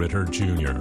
Ritter Jr.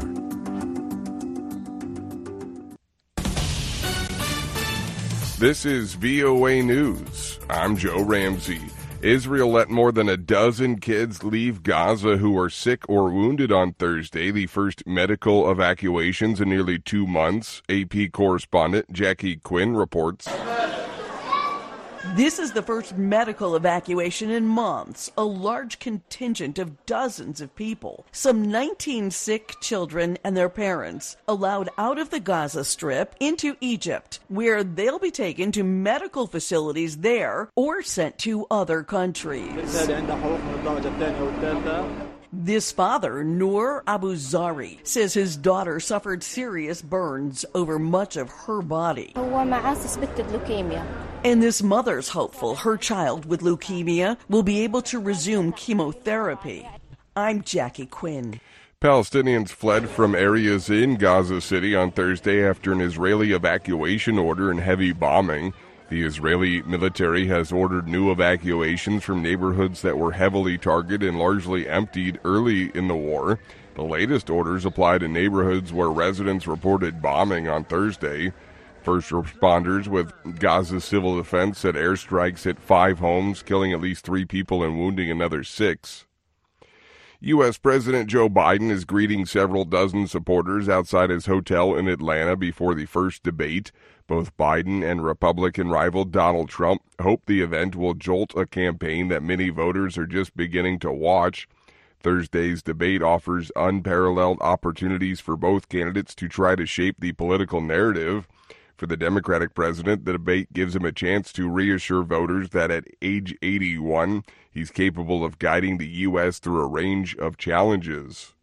This is VOA News. I'm Joe Ramsey. Israel let more than a dozen kids leave Gaza who are sick or wounded on Thursday, the first medical evacuations in nearly 2 months. AP correspondent Jackie Quinn reports. This is the first medical evacuation in months. A large contingent of dozens of people, some 19 sick children and their parents, allowed out of the Gaza Strip into Egypt, where they'll be taken to medical facilities there or sent to other countries. This father, Noor Abu Zari, says his daughter suffered serious burns over much of her body. And this mother's hopeful her child with leukemia will be able to resume chemotherapy. I'm Jackie Quinn. Palestinians fled from areas in Gaza City on Thursday after an Israeli evacuation order and heavy bombing. The Israeli military has ordered new evacuations from neighborhoods that were heavily targeted and largely emptied early in the war. The latest orders apply to neighborhoods where residents reported bombing on Thursday. First responders with Gaza Civil Defense said airstrikes hit 5 homes, killing at least 3 people and wounding another 6. U.S. President Joe Biden is greeting several dozen supporters outside his hotel in Atlanta before the first debate. Both Biden and Republican rival Donald Trump hope the event will jolt a campaign that many voters are just beginning to watch. Thursday's debate offers unparalleled opportunities for both candidates to try to shape the political narrative. For the Democratic president, the debate gives him a chance to reassure voters that at age 81, he's capable of guiding the U.S. through a range of challenges.